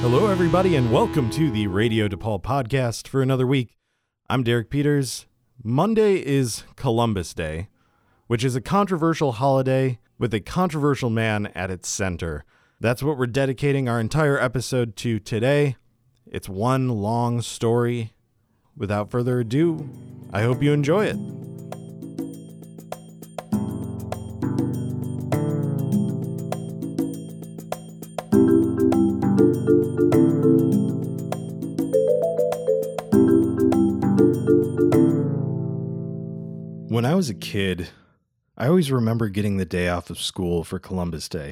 Hello, everybody, and welcome to the Radio DePaul podcast for another week. I'm Derek Peters. Monday is Columbus Day, which is a controversial holiday with a controversial man at its center. That's what we're dedicating our entire episode to today. It's one long story. Without further ado, I hope you enjoy it. When I was a kid, I always remember getting the day off of school for Columbus Day.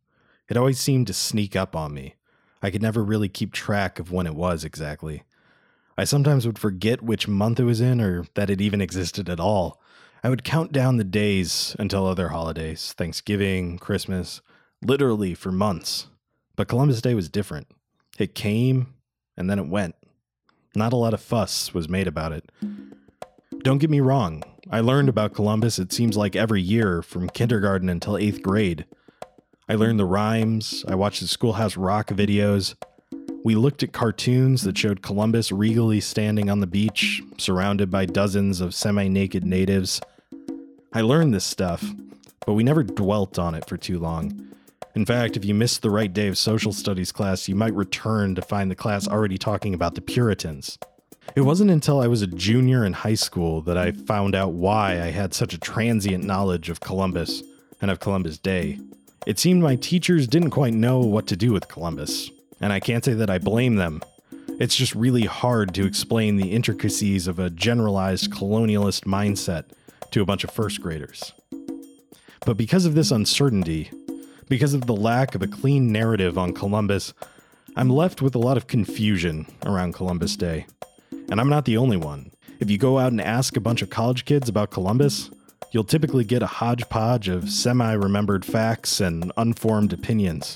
It always seemed to sneak up on me. I could never really keep track of when it was exactly. I sometimes would forget which month it was in or that it even existed at all. I would count down the days until other holidays, Thanksgiving, Christmas, literally for months. But Columbus Day was different. It came, and then it went. Not a lot of fuss was made about it. Don't get me wrong, I learned about Columbus, it seems like every year, from kindergarten until 8th grade. I learned the rhymes, I watched the Schoolhouse Rock videos. We looked at cartoons that showed Columbus regally standing on the beach, surrounded by dozens of semi-naked natives. I learned this stuff, but we never dwelt on it for too long. In fact, if you missed the right day of social studies class, you might return to find the class already talking about the Puritans. It wasn't until I was a junior in high school that I found out why I had such a transient knowledge of Columbus and of Columbus Day. It seemed my teachers didn't quite know what to do with Columbus, and I can't say that I blame them. It's just really hard to explain the intricacies of a generalized colonialist mindset to a bunch of first graders. But because of this uncertainty, because of the lack of a clean narrative on Columbus, I'm left with a lot of confusion around Columbus Day. And I'm not the only one. If you go out and ask a bunch of college kids about Columbus, you'll typically get a hodgepodge of semi-remembered facts and unformed opinions.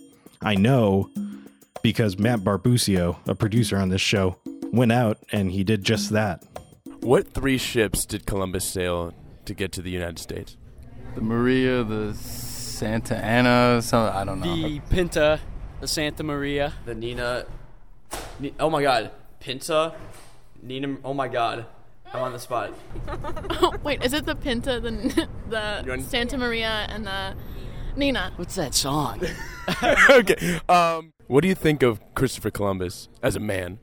I know because Matt Barbucio, a producer on this show, went out and he did just that. What 3 ships did Columbus sail to get to the United States? The Maria, the Santa Ana, I don't know. The Pinta, the Santa Maria. The Nina. Oh my god. Pinta? Nina. Oh my god. I'm on the spot. Oh, wait, is it the Pinta, the Santa Maria, and the Nina? What's that song? Okay. What do you think of Christopher Columbus as a man?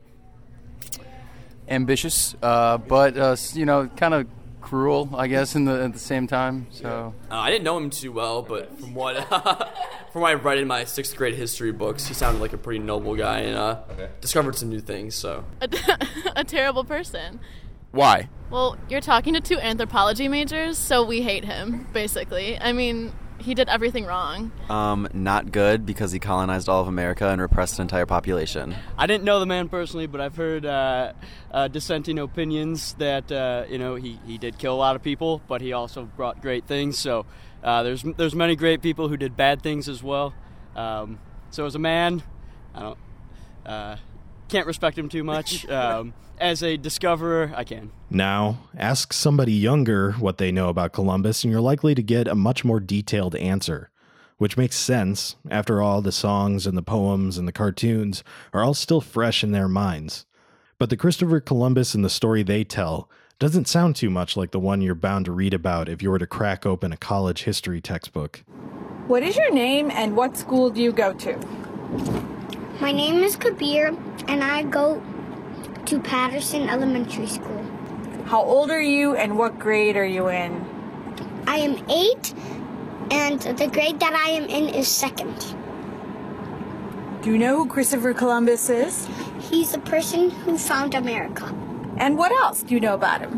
Ambitious, but kind of cruel, I guess, at the same time. So I didn't know him too well, but from what I read in my 6th grade history books, he sounded like a pretty noble guy and discovered some new things. So a terrible person. Why? Well, you're talking to 2 anthropology majors, so we hate him, basically. I mean, he did everything wrong. Not good because he colonized all of America and repressed an entire population. I didn't know the man personally, but I've heard dissenting opinions that he did kill a lot of people, but he also brought great things. So there's many great people who did bad things as well. So as a man, I can't respect him too much. As a discoverer, I can. Now, ask somebody younger what they know about Columbus, and you're likely to get a much more detailed answer, which makes sense. After all, the songs and the poems and the cartoons are all still fresh in their minds. But the Christopher Columbus and the story they tell doesn't sound too much like the one you're bound to read about if you were to crack open a college history textbook. What is your name and what school do you go to? My name is Kabir, and I go to Patterson Elementary School. How old are you and what grade are you in? I am 8, and the grade that I am in is 2nd. Do you know who Christopher Columbus is? He's the person who found America. And what else do you know about him?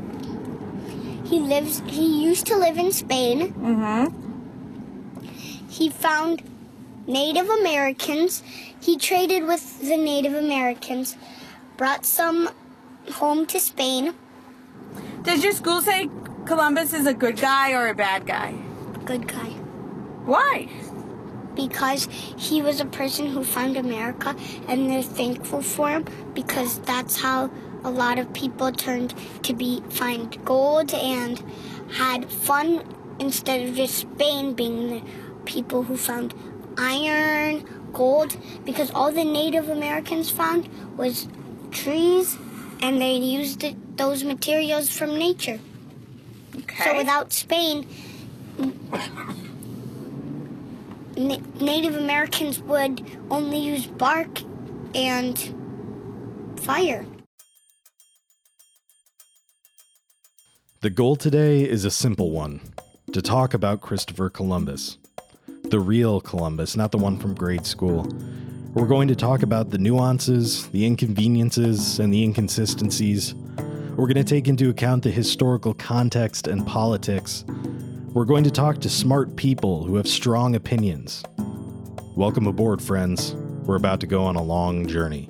He used to live in Spain. Mm-hmm. He found Native Americans. He traded with the Native Americans, brought some home to Spain. Does your school say Columbus is a good guy or a bad guy? Good guy. Why? Because he was a person who found America, and they're thankful for him because that's how a lot of people turned to find gold and had fun instead of just Spain being the people who found iron gold because all the Native Americans found was trees, and they used those materials from nature. Okay. So without Spain, Native Americans would only use bark and fire. The goal today is a simple one, to talk about Christopher Columbus. The real Columbus, not the one from grade school. We're going to talk about the nuances, the inconveniences, and the inconsistencies. We're going to take into account the historical context and politics. We're going to talk to smart people who have strong opinions. Welcome aboard, friends. We're about to go on a long journey.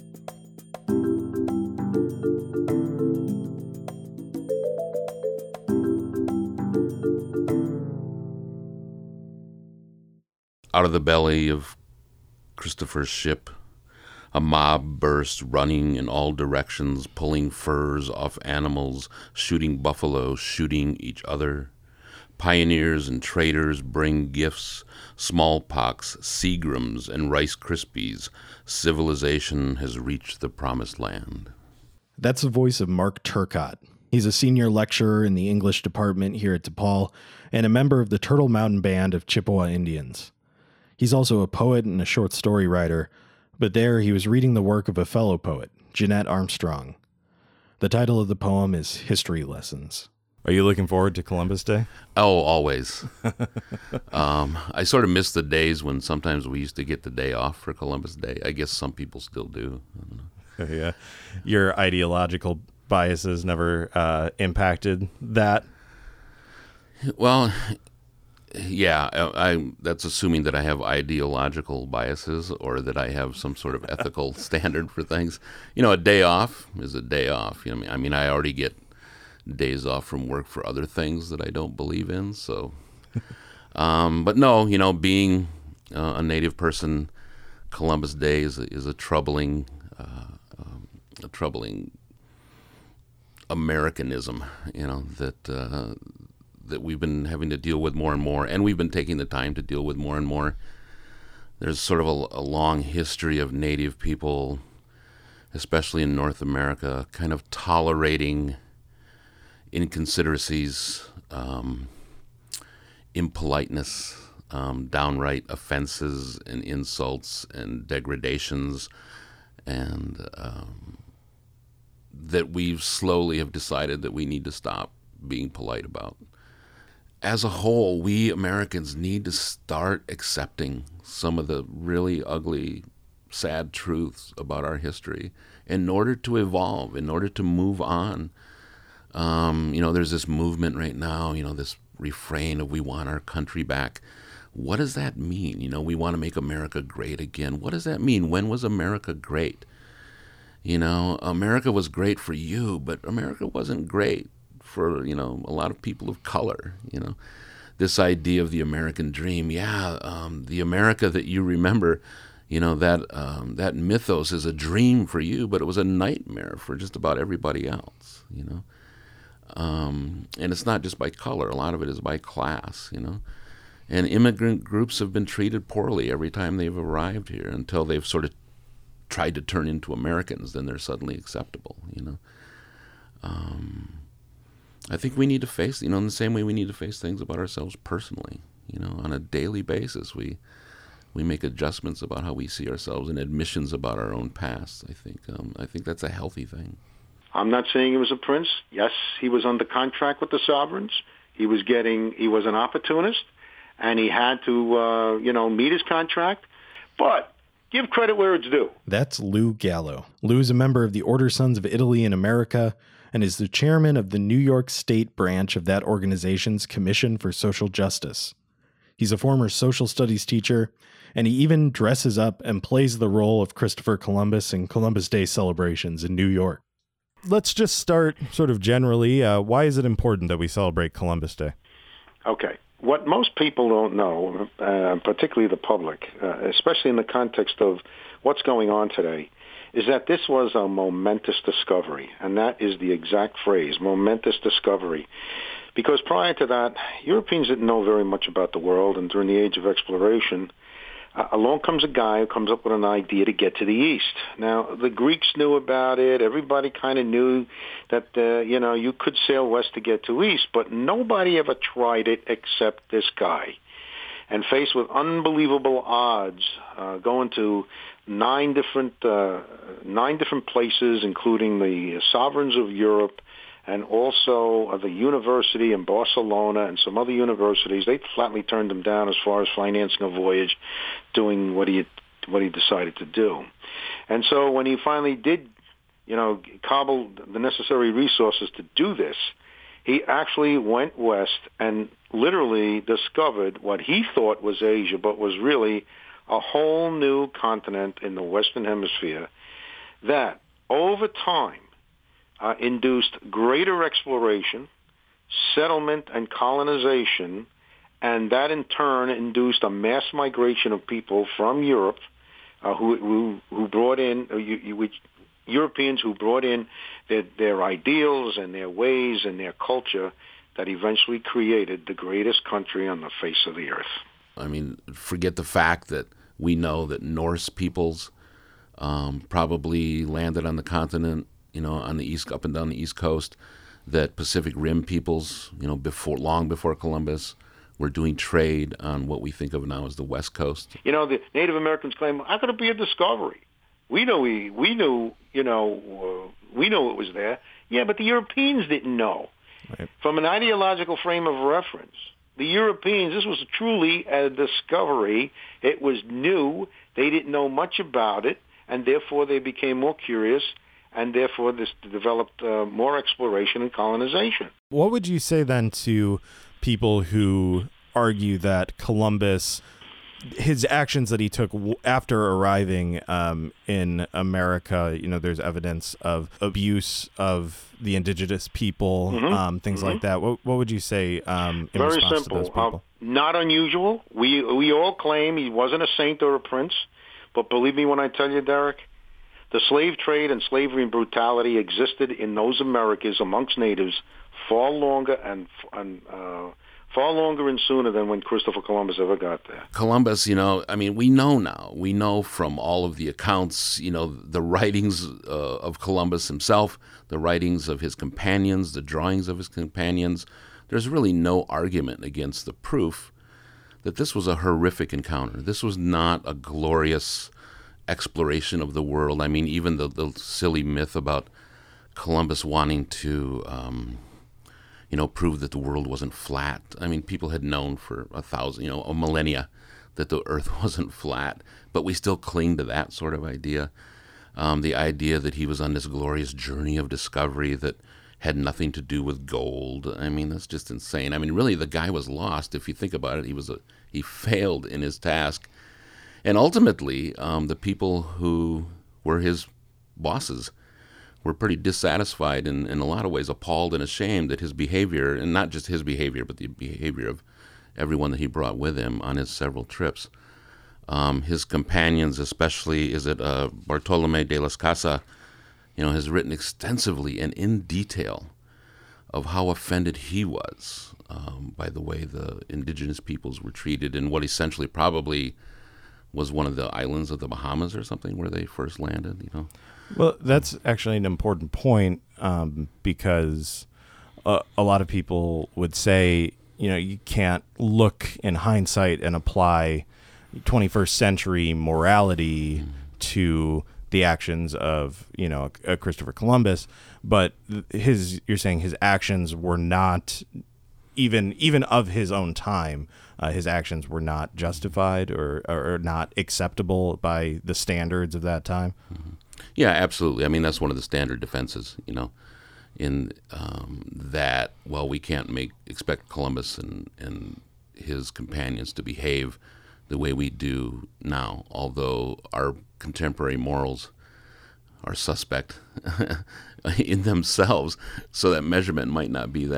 Out of the belly of Christopher's ship, a mob burst, running in all directions, pulling furs off animals, shooting buffalo, shooting each other. Pioneers and traders bring gifts, smallpox, Seagrams, and Rice Krispies. Civilization has reached the promised land. That's the voice of Mark Turcott. He's a senior lecturer in the English department here at DePaul and a member of the Turtle Mountain Band of Chippewa Indians. He's also a poet and a short story writer, but there he was reading the work of a fellow poet, Jeanette Armstrong. The title of the poem is History Lessons. Are you looking forward to Columbus Day? Oh, always. I sort of miss the days when sometimes we used to get the day off for Columbus Day. I guess some people still do. I don't know. Yeah. Your ideological biases never impacted that? Well, yeah, that's assuming that I have ideological biases or that I have some sort of ethical standard for things. You know, a day off is a day off. You know, I mean, I already get days off from work for other things that I don't believe in. So, but no, you know, being a Native person, Columbus Day is a troubling Americanism. You know that we've been having to deal with more and more, and we've been taking the time to deal with more and more. There's sort of a long history of Native people, especially in North America, kind of tolerating inconsideracies, impoliteness, downright offenses and insults and degradations, and that we've slowly have decided that we need to stop being polite about. As a whole, we Americans need to start accepting some of the really ugly, sad truths about our history in order to evolve, in order to move on. You know, there's this movement right now, you know, this refrain of we want our country back. What does that mean? You know, we want to make America great again. What does that mean? When was America great? You know, America was great for you, but America wasn't great for, you know, a lot of people of color. You know, this idea of the American dream, the America that you remember, you know, that mythos is a dream for you, but it was a nightmare for just about everybody else, you know. And it's not just by color. A lot of it is by class, you know. And immigrant groups have been treated poorly every time they've arrived here until they've sort of tried to turn into Americans. Then they're suddenly acceptable, you know. I think we need to face, you know, in the same way we need to face things about ourselves personally, you know, on a daily basis. We make adjustments about how we see ourselves and admissions about our own past. I think that's a healthy thing. I'm not saying he was a prince. Yes, he was under contract with the sovereigns. He was an opportunist, and he had to, meet his contract. But give credit where it's due. That's Lou Gallo. Lou is a member of the Order Sons of Italy in America and is the chairman of the New York State branch of that organization's Commission for Social Justice. He's a former social studies teacher, and he even dresses up and plays the role of Christopher Columbus in Columbus Day celebrations in New York. Let's just start sort of generally. Why is it important that we celebrate Columbus Day? Okay. What most people don't know, particularly the public, especially in the context of what's going on today, is that this was a momentous discovery, and that is the exact phrase, momentous discovery. Because prior to that, Europeans didn't know very much about the world, and during the age of exploration, along comes a guy who comes up with an idea to get to the east. Now, the Greeks knew about it. Everybody kind of knew that, you could sail west to get to east, but nobody ever tried it except this guy. And faced with unbelievable odds, going to nine different places, including the sovereigns of Europe, and also the university in Barcelona and some other universities, they flatly turned him down as far as financing a voyage, doing what he decided to do. And so when he finally did, cobble the necessary resources to do this, he actually went west and literally discovered what he thought was Asia, but was really a whole new continent in the Western Hemisphere that, over time, induced greater exploration, settlement, and colonization, and that in turn induced a mass migration of people from Europe who brought in Europeans who brought in their ideals and their ways and their culture that eventually created the greatest country on the face of the earth. I mean, forget the fact that we know that Norse peoples probably landed on the continent, on the east, up and down the East Coast, that Pacific Rim peoples, long before Columbus, were doing trade on what we think of now as the West Coast. The Native Americans claim, how could it be a discovery? We knew it was there. Yeah, but the Europeans didn't know. Right. From an ideological frame of reference, the Europeans, this was truly a discovery. It was new. They didn't know much about it, and therefore they became more curious, and therefore this developed more exploration and colonization. What would you say then to people who argue that Columbus, his actions that he took after arriving in America, there's evidence of abuse of the indigenous people, things like that. What would you say in Very response simple. to those people? Not unusual. We all claim he wasn't a saint or a prince, but believe me when I tell you, Derek, the slave trade and slavery and brutality existed in those Americas amongst natives far longer and sooner than when Christopher Columbus ever got there. Columbus, we know now. We know from all of the accounts, the writings of Columbus himself, the writings of his companions, the drawings of his companions. There's really no argument against the proof that this was a horrific encounter. This was not a glorious exploration of the world. Even the silly myth about Columbus wanting to prove that the world wasn't flat. People had known for a millennia that the earth wasn't flat, but we still cling to that sort of idea. The idea that he was on this glorious journey of discovery that had nothing to do with gold. That's just insane. Really, the guy was lost. If you think about it, he failed in his task. And ultimately, the people who were his bosses were pretty dissatisfied and in a lot of ways appalled and ashamed at his behavior, and not just his behavior, but the behavior of everyone that he brought with him on his several trips. His companions, especially, Bartolomé de las Casas, has written extensively and in detail of how offended he was by the way the indigenous peoples were treated in what essentially probably was one of the islands of the Bahamas or something where they first landed, Well, that's actually an important point because a lot of people would say, you can't look in hindsight and apply 21st century morality to the actions of, a Christopher Columbus, but you're saying his actions were not even of his own time. His actions were not justified or not acceptable by the standards of that time. Mm-hmm. Yeah, absolutely. That's one of the standard defenses, in that, we can't expect Columbus and his companions to behave the way we do now, although our contemporary morals are suspect in themselves, so that measurement might not be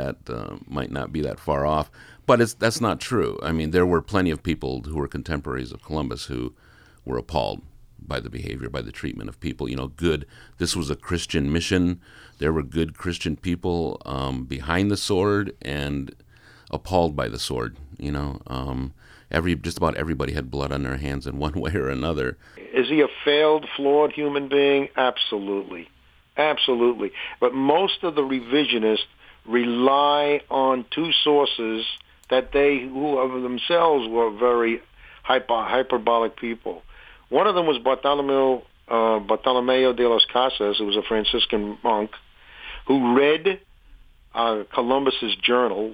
that far off. But that's not true. There were plenty of people who were contemporaries of Columbus who were appalled by the behavior, by the treatment of people. This was a Christian mission. There were good Christian people behind the sword and appalled by the sword, just about everybody had blood on their hands in one way or another. Is he a failed, flawed human being? Absolutely. Absolutely. But most of the revisionists rely on two sources that who of themselves were very hyperbolic people. One of them was Bartolomeo de las Casas, who was a Franciscan monk, who read Columbus's journal,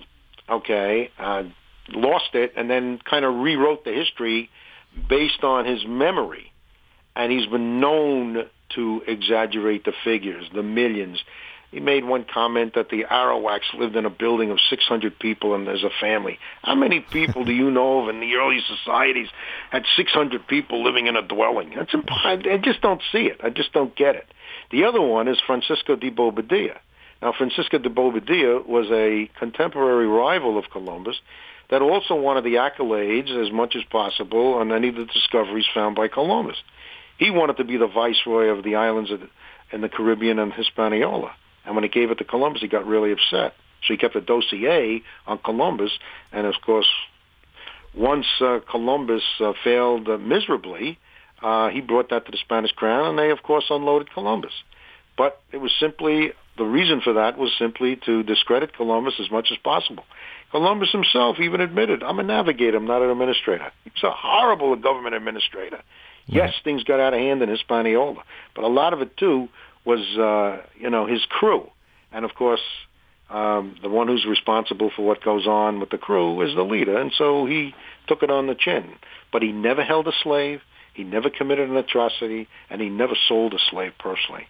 lost it, and then kind of rewrote the history based on his memory. And he's been known to exaggerate the figures, the millions. He made one comment that the Arawaks lived in a building of 600 people and as a family. How many people do you know of in the early societies had 600 people living in a dwelling? That's impossible. I just don't see it. I just don't get it. The other one is Francisco de Bobadilla. Now, Francisco de Bobadilla was a contemporary rival of Columbus that also wanted the accolades as much as possible on any of the discoveries found by Columbus. He wanted to be the viceroy of the islands in the Caribbean and Hispaniola. And when he gave it to Columbus, he got really upset. So he kept a dossier on Columbus. And, of course, once Columbus failed miserably, he brought that to the Spanish crown, and they, of course, unloaded Columbus. But it was simply, the reason for that was simply to discredit Columbus as much as possible. Columbus himself even admitted, I'm a navigator, I'm not an administrator. He was a horrible government administrator. Yes, things got out of hand in Hispaniola, but a lot of it, too, was, his crew. And, of course, the one who's responsible for what goes on with the crew is the leader, and so he took it on the chin. But he never held a slave, he never committed an atrocity, and he never sold a slave personally.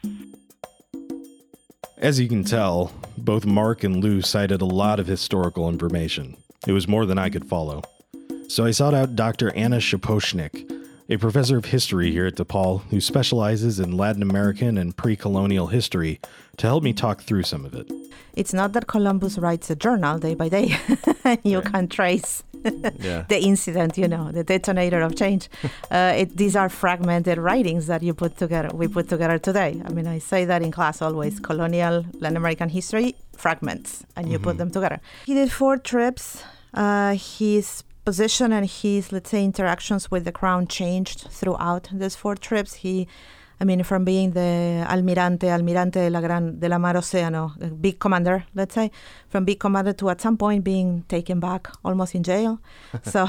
As you can tell, both Mark and Lou cited a lot of historical information. It was more than I could follow. So I sought out Dr. Anna Shaposhnik, a professor of history here at DePaul who specializes in Latin American and pre-colonial history, to help me talk through some of it. It's not that Columbus writes a journal day by day. You can trace the incident, the detonator of change. These are fragmented writings that we put together today. I mean, I say that in class always, colonial Latin American history, fragments, and you put them together. He did 4 trips. His position and his, let's say, interactions with the crown changed throughout these 4 trips. From being the almirante de la Mar Océano, big commander, let's say, from big commander to at some point being taken back almost in jail. So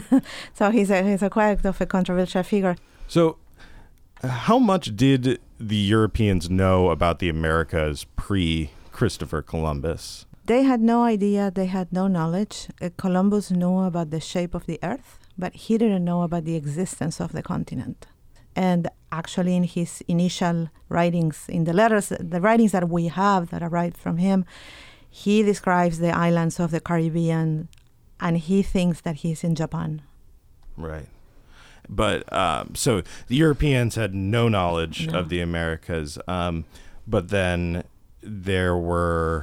he's a quite of a controversial figure. So how much did the Europeans know about the Americas pre-Christopher Columbus? They had no idea, they had no knowledge. Columbus knew about the shape of the earth, but he didn't know about the existence of the continent. And actually in his initial writings, in the letters, the writings that we have that arrived from him, he describes the islands of the Caribbean, and he thinks that he's in Japan. Right. But so the Europeans had no knowledge of the Americas, but then there were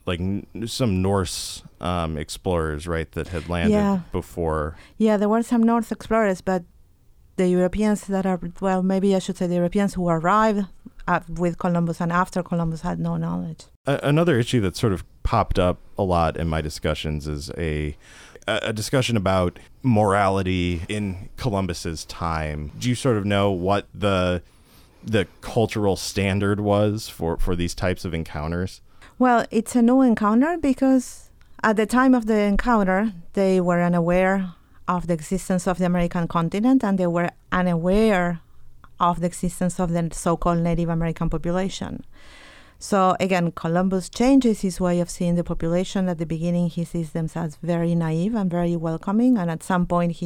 some Norse explorers, right, that had landed before. Yeah, there were some Norse explorers, but the Europeans maybe I should say the Europeans who arrived with Columbus and after Columbus had no knowledge. Another issue that sort of popped up a lot in my discussions is a discussion about morality in Columbus's time. Do you sort of know what the cultural standard was for these types of encounters? Well, it's a new encounter because at the time of the encounter, they were unaware of the existence of the American continent, and they were unaware of the existence of the so-called Native American population. So again, Columbus changes his way of seeing the population. At the beginning, he sees them as very naive and very welcoming, and at some point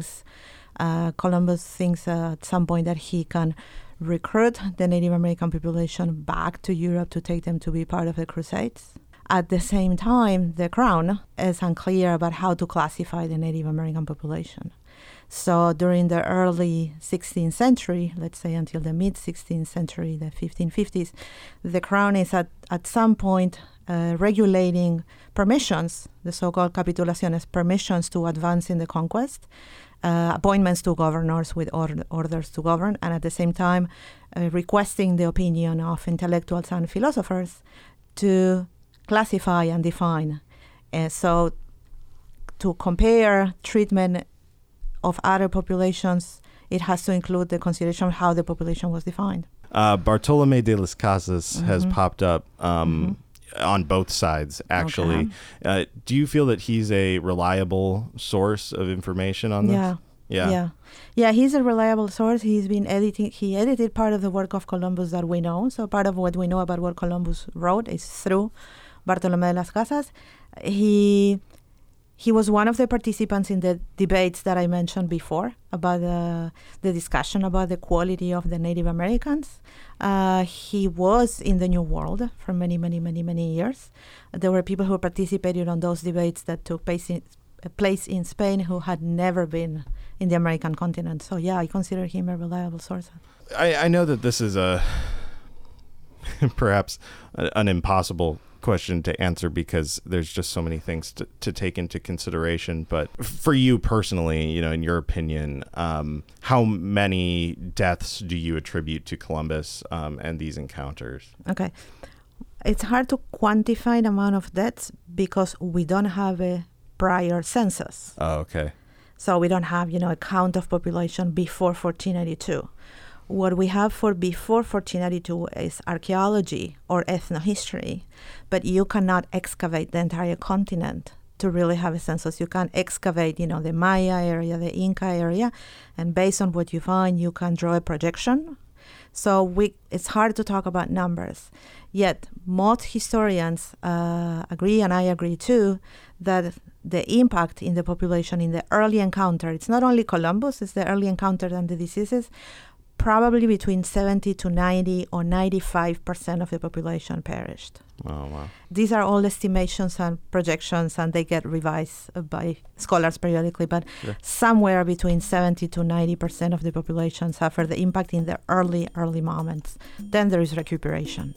Columbus thinks at some point that he can recruit the Native American population back to Europe to take them to be part of the Crusades. At the same time, the crown is unclear about how to classify the Native American population. So during the early 16th century, let's say until the mid-16th century, the 1550s, the crown is at some point regulating permissions, the so-called capitulaciones, permissions to advance in the conquest, appointments to governors with orders to govern, and at the same time requesting the opinion of intellectuals and philosophers to classify and define. So to compare treatment of other populations, it has to include the consideration of how the population was defined. Bartolomé de las Casas has popped up on both sides, actually. Okay. Do you feel that he's a reliable source of information on this? Yeah, he's a reliable source. He edited part of the work of Columbus that we know. So part of what we know about what Columbus wrote is through Bartolomé de las Casas. He was one of the participants in the debates that I mentioned before about the discussion about the quality of the Native Americans. He was in the New World for many, many, many, many years. There were people who participated on those debates that took place in Spain who had never been in the American continent. So yeah, I consider him a reliable source. I know that this is perhaps an impossible question to answer because there's just so many things to take into consideration. But for you personally, in your opinion, how many deaths do you attribute to Columbus and these encounters? Okay. It's hard to quantify the amount of deaths because we don't have a prior census. Oh, okay. So we don't have, a count of population before 1492. What we have for before 1492 is archaeology or ethnohistory, but you cannot excavate the entire continent to really have a census. You can excavate, the Maya area, the Inca area, and based on what you find, you can draw a projection. So it's hard to talk about numbers. Yet most historians agree, and I agree too, that the impact in the population in the early encounter, it's not only Columbus, it's the early encounter and the diseases, probably between 70 to 90 or 95% of the population perished. Oh, wow. These are all estimations and projections, and they get revised by scholars periodically, but somewhere between 70 to 90% of the population suffer the impact in the early moments. Then there is recuperation.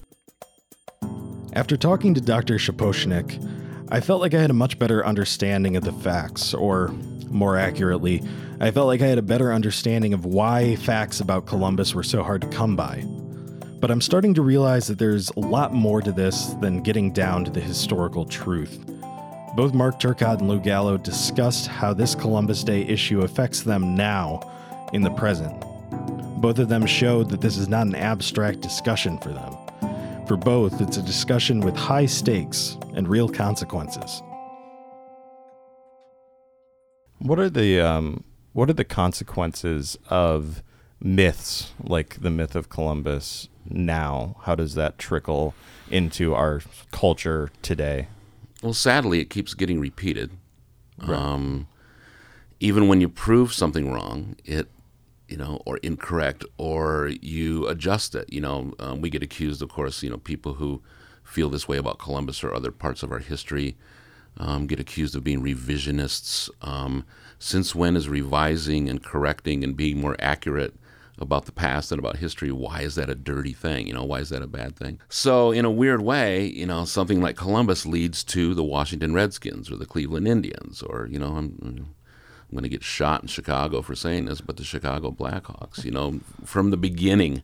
After talking to Dr. Shaposhnik, I felt like I had a much better understanding of the facts, or more accurately, I felt like I had a better understanding of why facts about Columbus were so hard to come by. But I'm starting to realize that there's a lot more to this than getting down to the historical truth. Both Mark Turcott and Lou Gallo discussed how this Columbus Day issue affects them now, in the present. Both of them showed that this is not an abstract discussion for them. For both, it's a discussion with high stakes and real consequences. What are the consequences of myths like the myth of Columbus now? How does that trickle into our culture today? Well, sadly, it keeps getting repeated. Right. Even when you prove something wrong, or incorrect, or you adjust it. We get accused, of course, people who feel this way about Columbus or other parts of our history get accused of being revisionists. Since when is revising and correcting and being more accurate about the past and about history, why is that a dirty thing? Why is that a bad thing? So in a weird way, something like Columbus leads to the Washington Redskins or the Cleveland Indians, or, I'm going to get shot in Chicago for saying this, but the Chicago Blackhawks. From the beginning,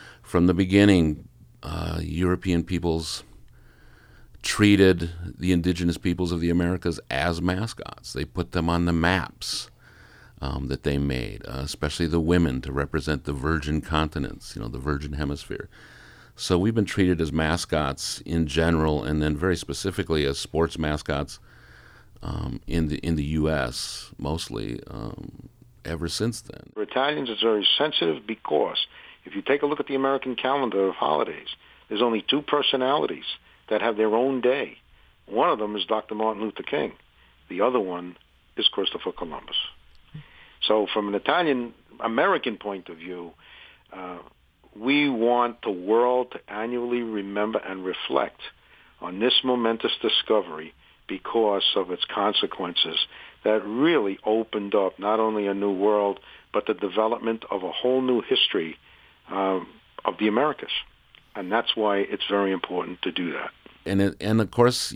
European peoples treated the indigenous peoples of the Americas as mascots. They put them on the maps that they made, especially the women, to represent the virgin continents, the virgin hemisphere. So we've been treated as mascots in general, and then very specifically as sports mascots in the U.S. mostly ever since then. For Italians, it's very sensitive because if you take a look at the American calendar of holidays, there's only two personalities that have their own day. One of them is Dr. Martin Luther King. The other one is Christopher Columbus. So from an Italian-American point of view, we want the world to annually remember and reflect on this momentous discovery because of its consequences that really opened up not only a new world, but the development of a whole new history of the Americas. And that's why it's very important to do that. And of course,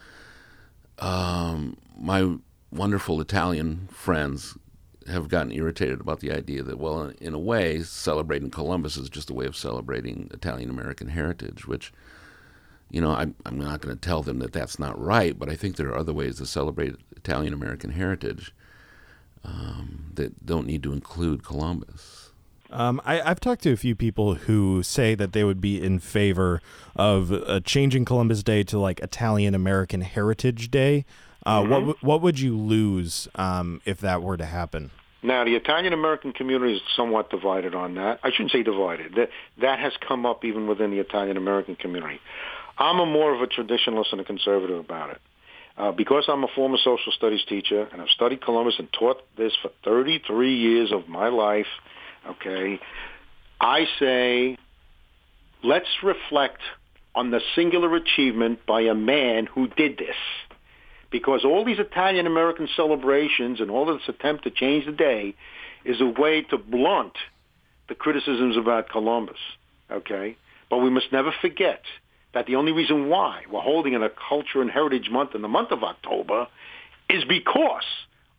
my wonderful Italian friends have gotten irritated about the idea that, well, in a way, celebrating Columbus is just a way of celebrating Italian-American heritage, which, I'm not going to tell them that that's not right, but I think there are other ways to celebrate Italian-American heritage. that don't need to include Columbus. I've talked to a few people who say that they would be in favor of changing Columbus Day to like Italian American Heritage Day. What would you lose if that were to happen? Now, the Italian American community is somewhat divided on that. I shouldn't say divided. That has come up even within the Italian American community. I'm more of a traditionalist and a conservative about it. Because I'm a former social studies teacher and I've studied Columbus and taught this for 33 years of my life, okay, I say let's reflect on the singular achievement by a man who did this. Because all these Italian-American celebrations and all this attempt to change the day is a way to blunt the criticisms about Columbus, okay? But we must never forget that the only reason why we're holding a Culture and Heritage Month in the month of October is because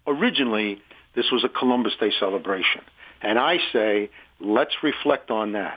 originally this was a Columbus Day celebration. And I say, let's reflect on that.